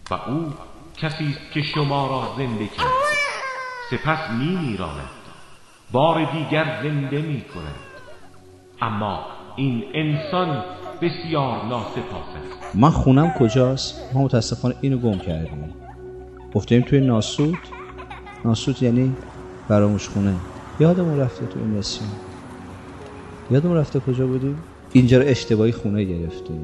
و او کسی است که شما را زنده کرد سپس می‌میراند، بار دیگر زنده می‌کند. اما این انسان بسیار ناسپاس است. من خونم کجاست؟ ما متاسفانه اینو گم کردیم. افتادیم توی ناسوت. ناسوت یعنی فراموش خونه. یادمون رفته تو این نسیون. یادمون رفته کجا بودیم؟ اینجا رو اشتباهی خونه گرفتیم.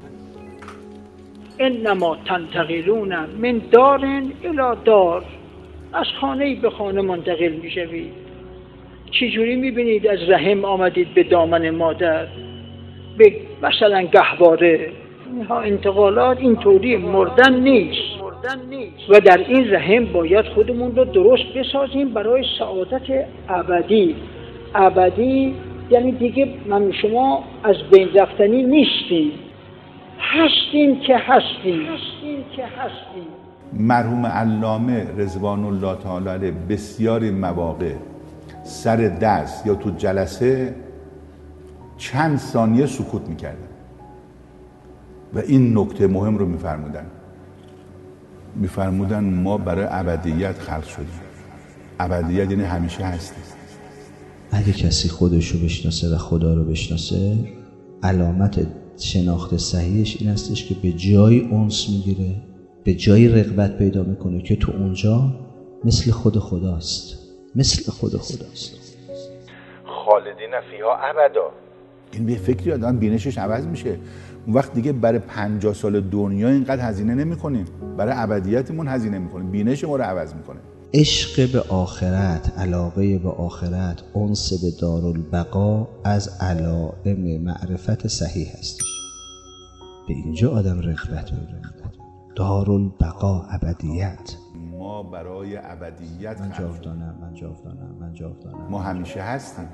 انما تنتقلون من دار الی دار، از خانه‌ای به خانه منتقل میشوید. چجوری میبینید از رحم آمدید به دامن مادر، به مثلا گهواره؟ اینها انتقالات اینطوری مردن نیست و در این رحم باید خودمون رو درست بسازیم برای سعادت ابدی. ابدی یعنی دیگه من شما از بین رفتنی نیستیم، هستیم که هستیم. مرحوم علامه رضوان الله تعالی علیه بسیاری مواقع سر درس یا تو جلسه چند ثانیه سکوت میکردن و این نکته مهم رو میفرمودن ما برای ابدیت خلق شدیم. ابدیت یعنی همیشه هستیم. اگه کسی خودش رو بشناسه و خدا رو بشناسه، علامت شناخت صحیحش این هستش که به جایی انس میگیره، به جایی رغبت پیدا میکنه که تو اونجا مثل خود خداست. خالدین فیها ابدا. این به فکری آدم بینشش عوض میشه. اون وقت دیگه برای 50 سال دنیا اینقدر هزینه نمیکنیم، برای ابدیتمون هزینه میکنیم، بینش ما رو عوض میکنه. عشق به آخرت، علاقه به آخرت، انس به دارالبقا از علائم معرفت صحیح هستش. به اینجا آدم رغبت دارالبقا، ابدیت. ما برای ابدیت من جاودانم. ما همیشه هستیم.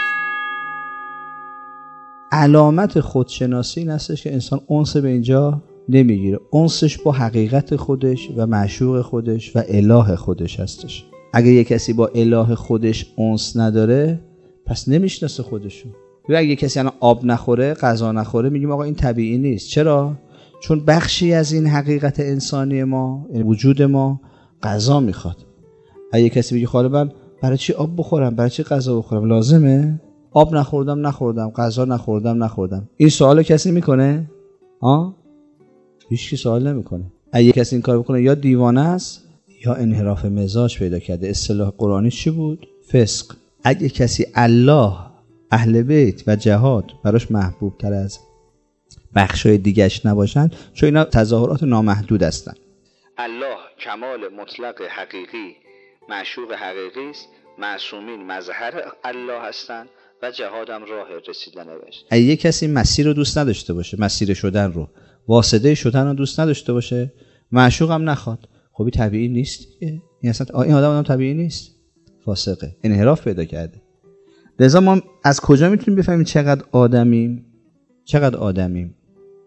علامت خودشناسی این هستش که انسان انس به اینجا نمیگیره. انسش با حقیقت خودش و معشوق خودش و اله خودش هستش. اگه یه کسی با اله خودش انس نداره پس نمیشناسه خودشو. یا اگه کسی الان آب نخوره، غذا نخوره، میگیم آقا این طبیعی نیست. چرا؟ چون بخشی از این حقیقت انسانی ما، وجود ما، غذا میخواد. اگه کسی بگه خاله من برای چی آب بخورم، برای چی غذا بخورم، لازمه؟ آب نخوردم، غذا نخوردم. این سوالو کسی میکنه؟ هیچ کی سوال نمیکنه. اگه کسی این کار بکنه یا دیوانه است یا انحراف مزاج پیدا کرده. اصطلاح قرآنی چی بود؟ فسق. اگه کسی الله، اهل بیت و جهاد براش محبوب تر از بخشای دیگه‌اش نباشن، چون اینا تظاهرات نامحدود هستن. الله کمال مطلق حقیقی، معشوق حقیقی است، معصومین مظهر الله هستند و جهاد هم راه رسیدن بهش. اگه کسی مسیر رو دوست نداشته باشه، مسیر شدن رو، واسطه شدن رو دوست نداشته باشه، معشوق هم نخواد، خب این طبیعی نیست. این اصلا این آدم طبیعی نیست، فاسقه، انحراف پیدا کرده. لذا ما از کجا میتونیم بفهمیم چقدر آدمیم؟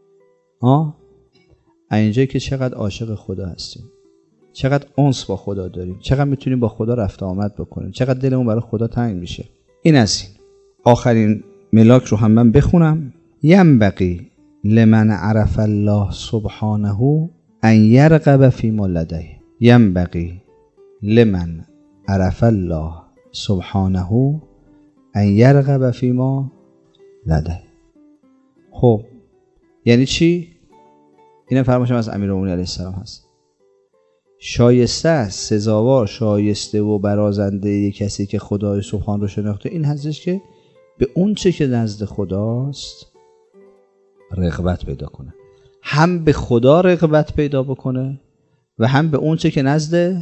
اینجایی که چقدر عاشق خدا هستیم، چقدر انس با خدا داریم، چقدر میتونیم با خدا رفت آمد بکنیم، چقدر دلمون برای خدا تنگ میشه. این از این. آخرین ملاک رو هم من بخونم. ینبغی لمن عرف الله سبحانه ان یرغب فیما لدیه. ینبغی لمن عرف الله سبحانه ان یرغب فیما لدیه. خب یعنی چی؟ این فرمایش از امیرالمومنین علیه السلام هست. شایسته است، سزاوار، شایسته و برازنده یک کسی که خدای سبحان رو شناخته این هستش که به اون چه که نزد خداست رغبت پیدا کنه. هم به خدا رغبت پیدا بکنه و هم به اون چه که نزد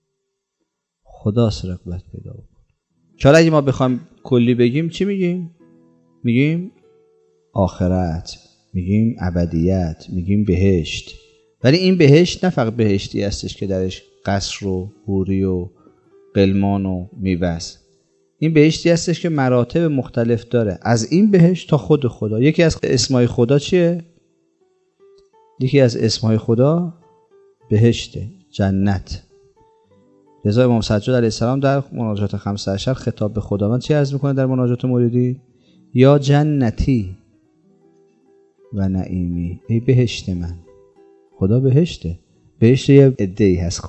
خداست رغبت پیدا بکنه. چرا اگه ما بخوایم کلی بگیم چی میگیم؟ میگیم آخرت، میگیم ابدیت، میگیم بهشت. ولی این بهشت نه فقط بهشتی هستش که درش قصر و حوری و غلمان و میوه‌ست. این بهشتی هستش که مراتب مختلف داره، از این بهشت تا خود خدا. یکی از اسمای خدا چیه؟ یکی از اسمای خدا بهشته، جنت. لذا امام سجاد علیه السلام در مناجات 15 خطاب به خداوند چی عرض میکنه در مناجات موریدی؟ یا جنتی و نعیمی، ای بهشت من. خدا بهشته بهشت یه عده‌ای هست.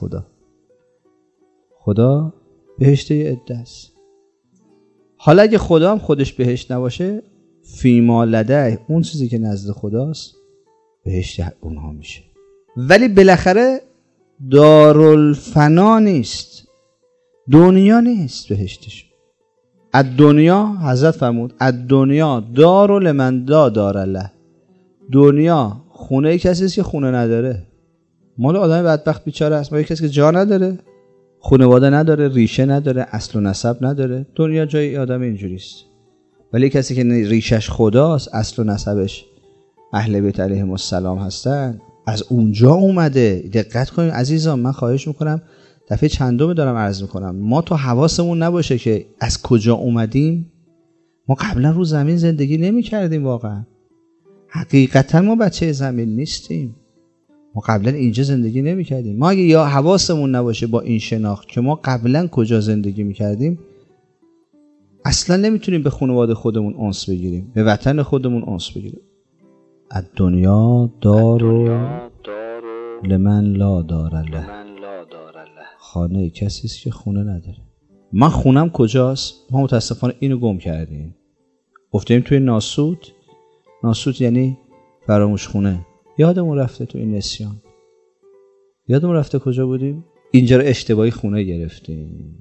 خدا بهشت یه عده است. حالا اگه خدا هم خودش بهشت نباشه، فیما لده، اون چیزی که نزد خداست بهشت اونها میشه. ولی بالاخره دارالفنا نیست، دنیا نیست بهشتش. از دنیا حضرت فرمود از دنیا دار لمن دار له، دنیا خونه کسی است که خونه نداره. مال آدم بدبخت بیچاره است. ما کسی که جا نداره، خانواده نداره، ریشه نداره، اصل و نسب نداره، دنیا جای آدم اینجوری است. ولی کسی که ریشش خداست، اصل و نسبش اهل بیت علیهم السلام هستن، از اونجا اومده. دقت کنید عزیزان، من خواهش میکنم، دفعه چندم دارم عرض میکنم، ما تو حواسمون نباشه که از کجا اومدیم. ما قبلا رو زمین زندگی نمی کردیم. واقعا حقیقتا ما بچه زمین نیستیم. ما قبلا اینجا زندگی نمی کردیم. ما اگه یا حواسمون نباشه با این شناخت که ما قبلا کجا زندگی می کردیم، اصلا نمیتونیم به خانواده خودمون انس بگیریم، به وطن خودمون انس بگیریم. از دنیا دارو لمن لا دار له، خانه کسی است که خونه نداره. من خونم کجاست؟ ما متاسفانه اینو گم کردیم. افتادیم توی ناسوت. ناسوت یعنی فراموش خونه. یادمون رفته تو این نسیان. یادمون رفته کجا بودیم؟ اینجا رو اشتباهی خونه گرفتیم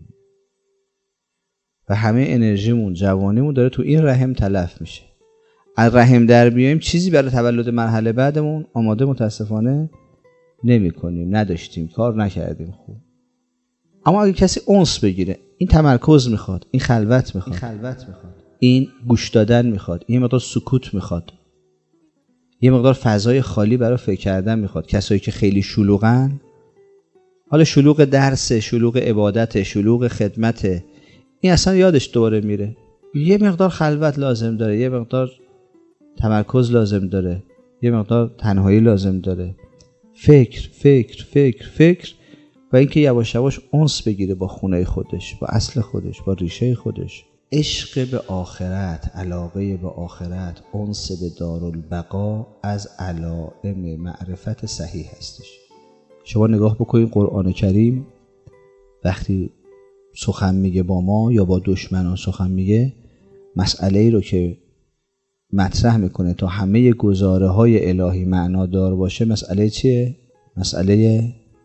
و همه انرژیمون، جوانیمون داره تو این رحم تلف میشه. از رحم در بیایم چیزی برای تولد مرحله بعدمون آماده متاسفانه نمی کنیم، نداشتیم، کار نکردیم خوب. اما اگه کسی انس بگیره، این تمرکز میخواد، این خلوت میخواد، این گوش دادن میخواد، این مقدار سکوت میخواد، یه مقدار فضای خالی برای فکر کردن میخواد. کسایی که خیلی شلوغن، حالا شلوغ درسه، شلوغ عبادته، شلوغ خدمته، این اصلا یادش دوباره میره. یه مقدار خلوت لازم داره، یه مقدار تمرکز لازم داره، یه مقدار تنهایی لازم داره، فکر فکر فکر فکر، و اینکه یواش یواش انس بگیره با خونه خودش، با اصل خودش، با ریشه خودش. عشق به آخرت، علاقه به آخرت، انس به دارالبقا از علائم معرفت صحیح هستش. شما نگاه بکنید قرآن کریم وقتی سخن میگه با ما یا با دشمنان سخن میگه، مسئله ای رو که مطرح میکنه تا همه گزاره های الهی معنادار باشه، مسئله چیه؟ مسئله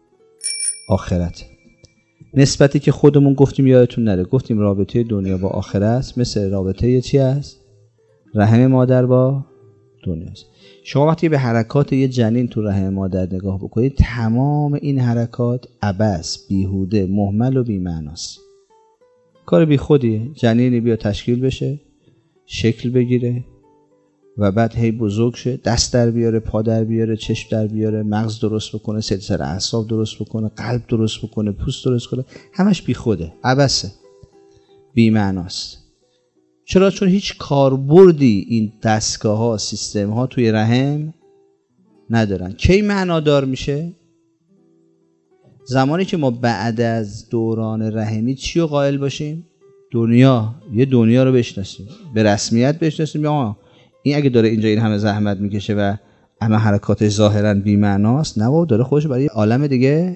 آخرت. نسبتی که خودمون گفتیم، یادتون نره، گفتیم رابطه دنیا با آخرت مثل رابطه چی است؟ رحم مادر با دنیا است. شما وقتی به حرکات یه جنین تو رحم مادر نگاه بکنید، تمام این حرکات عبث، بیهوده، مهمل و بی‌معناست. کار بی خودیه. جنینی بیا تشکیل بشه، شکل بگیره و بعد هی بزرگ شه، دست در بیاره، پا در بیاره، چشم در بیاره، مغز درست بکنه، سلسله اعصاب درست بکنه، قلب درست بکنه، پوست درست کنه، همش بی خوده، عبثه، بی معناست. چرا؟ چون هیچ کاربردی این دستگاه ها، سیستم ها توی رحم ندارن. کی معنادار میشه؟ زمانی که ما بعد از دوران رحمی چی رو قائل باشیم؟ یه دنیا رو بشناسیم، به رسمیت بشناسیم. یا این اگه داره اینجا این همه زحمت میکشه و همه حرکاتش ظاهرا بی‌معناست، نه بابا داره خودش برای عالم دیگه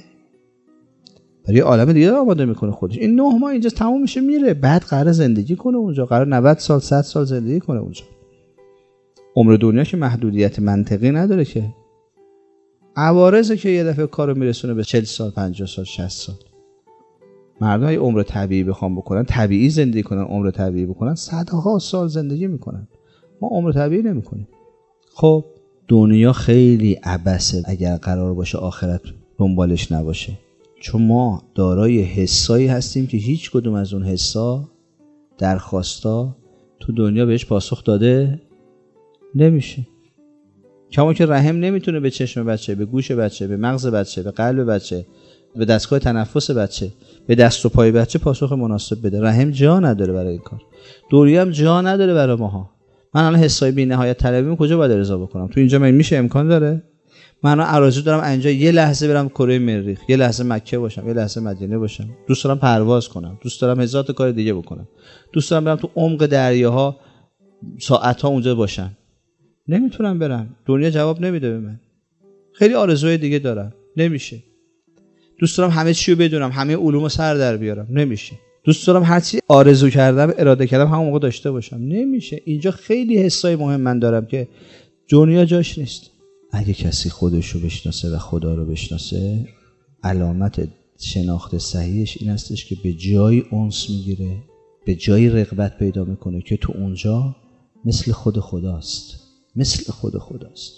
آماده میکنه خودش. این 9 ماه اینجا تموم میشه میره، بعد قرار زندگی کنه اونجا، قرار 90 سال 100 سال زندگی کنه اونجا. عمر دنیا که محدودیت منطقی نداره که، عوارضه که یه دفعه کارو میرسونه به 40 سال 50 سال 60 سال. مردم ای عمر طبیعی بخوام بکنن، طبیعی زندگی کنن، عمر طبیعی بکنن، صدها سال زندگی میکنن. ما عمر طبیعی نمیکنیم. خب دنیا خیلی عبثه اگر قرار باشه آخرت دنبالش نباشه، چون ما دارای حسایی هستیم که هیچ کدوم از اون حسا، درخواستا تو دنیا بهش پاسخ داده نمیشه. کما که رحم نمیتونه به چشم بچه، به گوش بچه، به مغز بچه، به قلب بچه، به دستگاه تنفس بچه، به دست و پای بچه پاسخ مناسب بده. رحم جا نداره برای این کار. دنیا هم جا نداره برای ماها. من الان حسای بی نهایت طلبیمو کجا باید ارضا بکنم؟ تو اینجا من میشه؟ امکان داره؟ من الان آرزو دارم اینجا یه لحظه برم کره مریخ، یه لحظه مکه باشم، یه لحظه مدینه باشم، دوست دارم پرواز کنم، دوست دارم هزار تا کار دیگه بکنم، دوست دارم برم تو عمق دریاها ساعت‌ها اونجا باشم. نمیتونم برم. دنیا جواب نمیده به من. خیلی آرزوهای دیگه دارم. نمیشه. دوست دارم همه چی رو بدونم، همه علومو سر در بیارم، نمیشه. دوست دارم هر چی آرزو کردم، اراده کردم همون موقع داشته باشم، نمیشه. اینجا خیلی حسای مهم من دارم که دنیا جاش نیست. اگه کسی خودش رو بشناسه و خدا رو بشناسه، علامت شناخت صحیحش این هستش که به جایی انس میگیره، به جایی رغبت پیدا میکنه که تو اونجا مثل خود خداست، مثل خود خداست.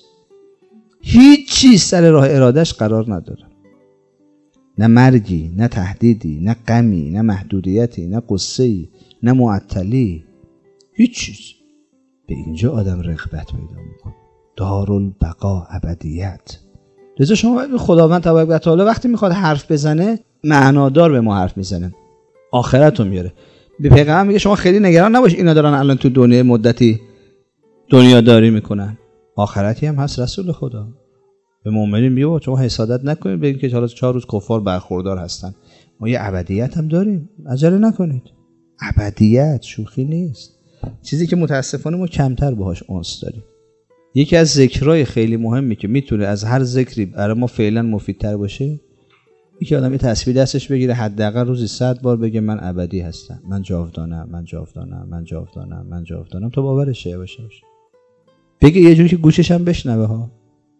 هیچ چیز سر راه ارادش قرار نداره. نه مرگی، نه تهدیدی، نه غمی، نه محدودیتی، نه قصه‌ای، نه معطلی، هیچ چیز. به اینجا آدم رغبت پیدا میکنه. دارالبقا، ابدیت. لذا شما خداوند تبارک و تعالی وقتی میخواد حرف بزنه معنادار به ما حرف میزنه، آخرت رو میاره. به پیغمبر میگه شما خیلی نگران نباش، اینا دارن الان تو دنیا مدتی دنیا داری میکنن، آخرتی هم هست رسول خدا. به مؤمنین میگه شما حسادت نکنید بگید که حالا 4 روز کفار برخوردار هستن، ما یه ابدیت هم داریم، عجله نکنید. ابدیت شوخی نیست، چیزی که متاسفانه ما کمتر باهاش انس داریم. یکی از ذکرهای خیلی مهمی که میتونه از هر ذکری برای ما فعلا مفیدتر باشه، یکی آدم یه تصویر دستش بگیره حداقل روزی 100 بار بگه من ابدی هستم، من جاودانم، من جاودانم، من جاودانم، من جاودانم، تا باورش باشه. بگه یه جوری که گوشش هم بشنوه ها،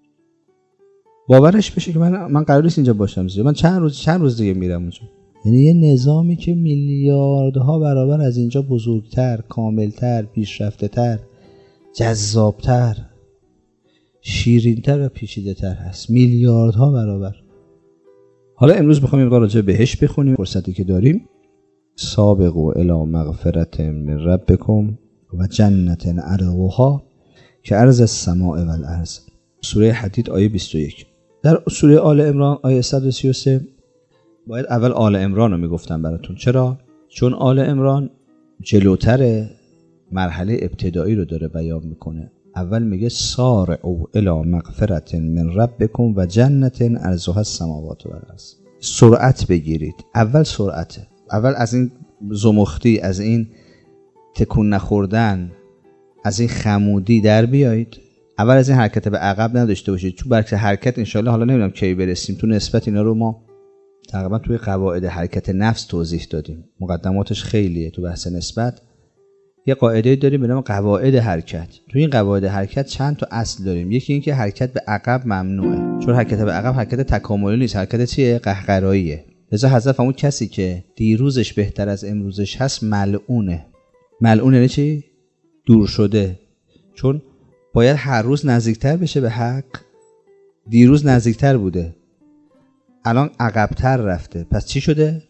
باورش بشه که من قرار نیست اینجا باشم، من چند روز دیگه میرم اونجا. یعنی یه نظامی که میلیاردها برابر از اینجا بزرگتر، کاملتر، پیشرفته‌تر، جذابتر، شیرین‌تر و پیچیده‌تر هست، میلیاردها برابر. حالا امروز می‌خوام این راجع بهش بخونیم، فرصتی که داریم. سابقوا الی مغفرة من ربکم و جنة عرضها کعرض السماء والارض. سوره حدید آیه 21. در سوره آل عمران آیه 133 باید اول آل عمران رو میگفتم براتون. چرا؟ چون آل عمران جلوتر مرحله ابتدایی رو داره بیان میکنه. اول میگه سارعوا الی مغفرة من ربکم و جنة عرضها السماوات والارض. سرعت بگیرید. اول سرعته. اول از این زمختی، از این تکون نخوردن، از این خمودی در بیایید. اول از این حرکت به عقب نداشته باشید، چون برعکس حرکت انشالله حالا نمیدونم کی برسیم، تو نسبت اینا رو ما تقریبا توی قواعد حرکت نفس توضیح دادیم، مقدماتش خیلیه تو بحث نسبت. یه قاعده داریم به نام قواعد حرکت. تو این قواعد حرکت چند تا اصل داریم. یکی این که حرکت به عقب ممنوعه، چون حرکت به عقب حرکت تکاملی نیست، حرکت چیه؟ قهقراییه. لذا حضرت فرمود کسی که دیروزش بهتر از امروزش هست ملعونه. ملعون یعنی چی؟ دور شده. چون باید هر روز نزدیکتر بشه به حق. دیروز نزدیکتر بوده، الان عقبتر رفته، پس چی شده؟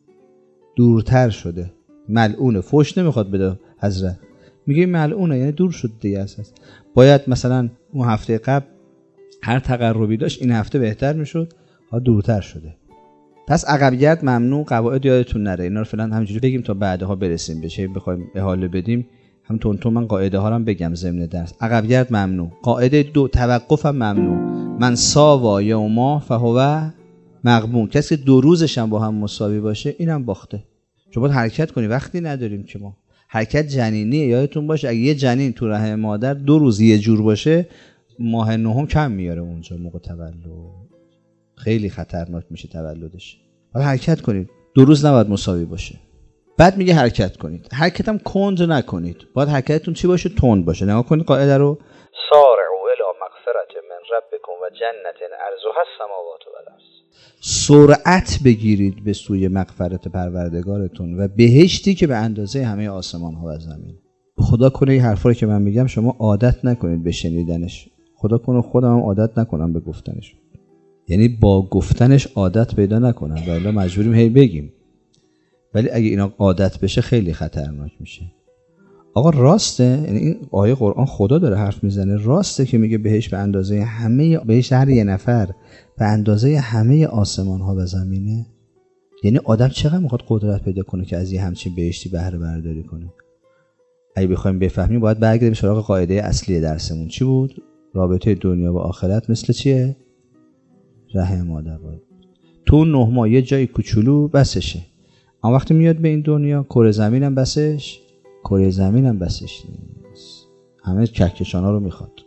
دورتر شده. ملعونه. فوش نمیخواد بده حضرت، میگه ملعونه یعنی دور شد دیگه اساس. باید مثلا اون هفته قبل هر تقربی داشت، این هفته بهتر میشد، ها دورتر شده. پس عقبگرد ممنوع. قواعد یادتون نره، اینا رو فعلا همینجوری بگیم تا بعدها برسیم بشه بخوایم احاله بدیم. هم تون من قاعده ها رو هم بگم ضمن درس. عقبگرد ممنوع. قاعده 2 توقف هم ممنوع. من ساوا یوما فهو مغبون. کسی که 2 روزش هم با هم مساوی باشه اینم باخته. چون باید حرکت کنی، وقتی نداریم که ما. حرکت جنینیه، یادتون باشه اگه یه جنین تو رحم مادر 2 روز یه جور باشه، ماه نهم کم میاره اونجا موقع تولد. خیلی خطرناک میشه تولدش. باید حرکت کنید، 2 روز نباید مساوی باشه. بعد میگه حرکت کنید. حرکت هم کند نکنید. باید حرکتتون چی باشه؟ تند باشه. نگاه کنید قاعده رو. سارعوا الی مغفرة من ربکم و جنة عرضها السماوات والارض. سرعت بگیرید به سوی مغفرت پروردگارتون و بهشتی که به اندازه همه آسمان ها و زمین. خدا کنه این حرفا رو که من میگم شما عادت نکنید به شنیدنش. خدا کنه خودم هم عادت نکنم به گفتنش. یعنی با گفتنش عادت پیدا نکنم، ولی مجبوریم هی بگیم. ولی اگه اینا عادت بشه خیلی خطرناک میشه. آقا راسته، یعنی این آیه قرآن خدا داره حرف میزنه، راسته که میگه بهش به اندازه همه، بهش هر یه نفر به اندازه همه آسمان ها و زمینه. یعنی آدم چقدر میخواد قدرت پیدا کنه که از یه همچین بهشتی بهره برداری کنه. اگه بخوایم بفهمیم باید برگردیم سراغ قاعده اصلی درسمون. چی بود؟ رابطه دنیا و آخرت مثل چیه؟ رحم مادر بود. تو 9 ماه یه جای کوچولو بسشه. اما وقتی میاد به این دنیا، کره زمینم بسش، کره زمینم بسش نیست. همه کهکشان‌ها رو میخواد.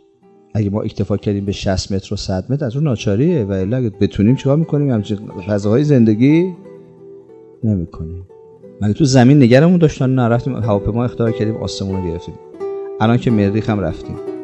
اگه ما اکتفا کردیم به 60 متر و 100 متر از اون ناچاریه، و الا اگه بتونیم چیکار میکنیم؟ همچین فضاهای زندگی نمیکنیم. مگه تو زمین نگرمون داشتن؟ نه، رفتیم هواپیما اختراع کردیم، آسمون رو گرفتیم. الان که مریخ هم رفتیم.